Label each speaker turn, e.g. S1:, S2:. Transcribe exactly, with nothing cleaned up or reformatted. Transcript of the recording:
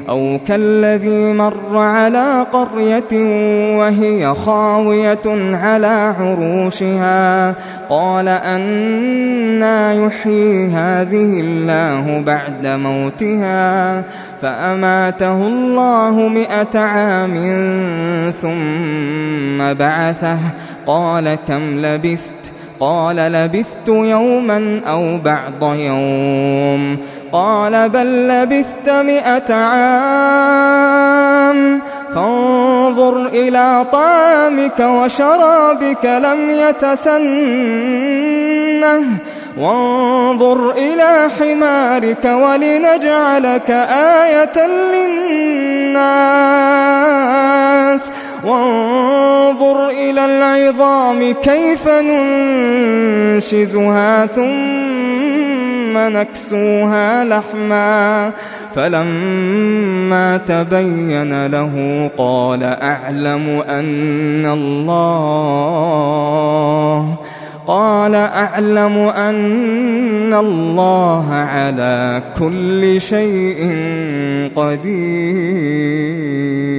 S1: أو كالذي مر على قرية وهي خاوية على عروشها قال أنى يحيي هذه الله بعد موتها فأماته الله مئة عام ثم بعثه قال كم لبثت قال لبثت يوما أو بعض يوم قال بل لبثت مئة عام فانظر إلى طعامك وشرابك لم يتسنه وانظر إلى حمارك ولنجعلك آية للناس وانظر إلى العظام كيف ننشزها ثم نكسوها لحما فلما تبين له قال أعلم أن الله قال أعلم أن الله على كل شيء قدير.